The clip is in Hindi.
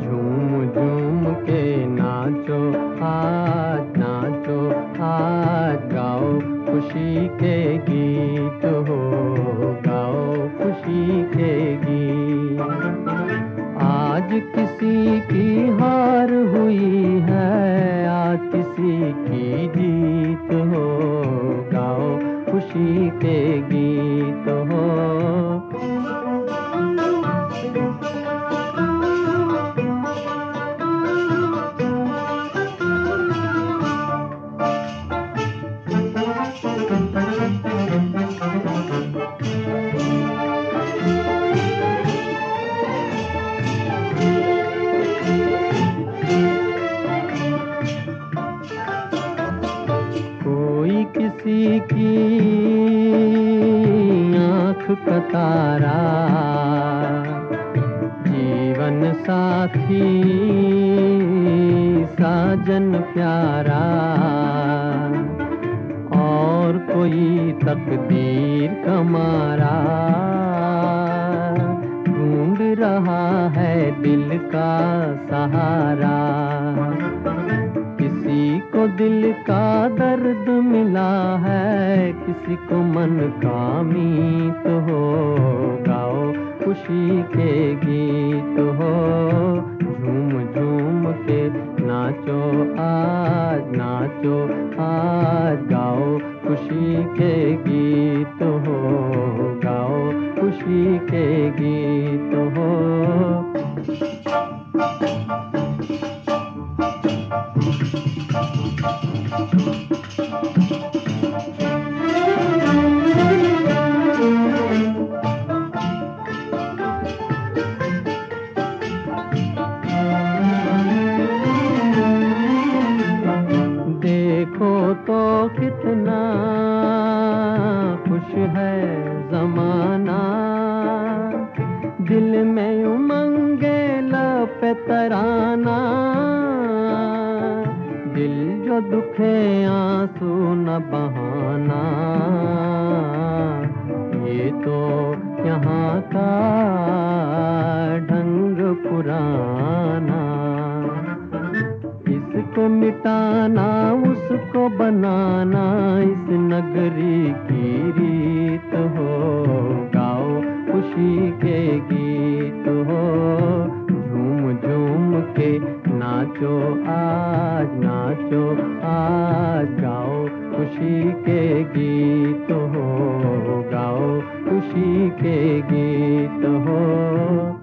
झूम झूम के नाचो आज गाओ खुशी के गीत हो, गाओ खुशी के गीत। आज किसी की हार हुई है, आज किसी की जीत हो, गाओ खुशी के गीत हो। कोई किसी की आँख का तारा, जीवन साथी साजन प्यारा, और कोई तकदीर का मारा ढूंढ रहा है दिल का सहारा। किसी को दिल का दर्द मिला है, किसी को मन का मीत हो, गाओ खुशी के गीत हो। झूम झूम के नाचो आज गाओ खुशी के गीत हो, गाओ खुशी के गीत हो। देखो तो कितना खुश है ज़माना, दिल में उमंगे लब पे तराना। दिल जो दुखे आंसू न बहाना, ये तो यहाँ का ढंग पुराना। इसको मिटाना उसको बनाना, इस नगरी की रीत हो, गाओ खुशी के गीत हो। झूम झूम के नाचो आज गाओ खुशी के गीत हो, गाओ खुशी के गीत हो।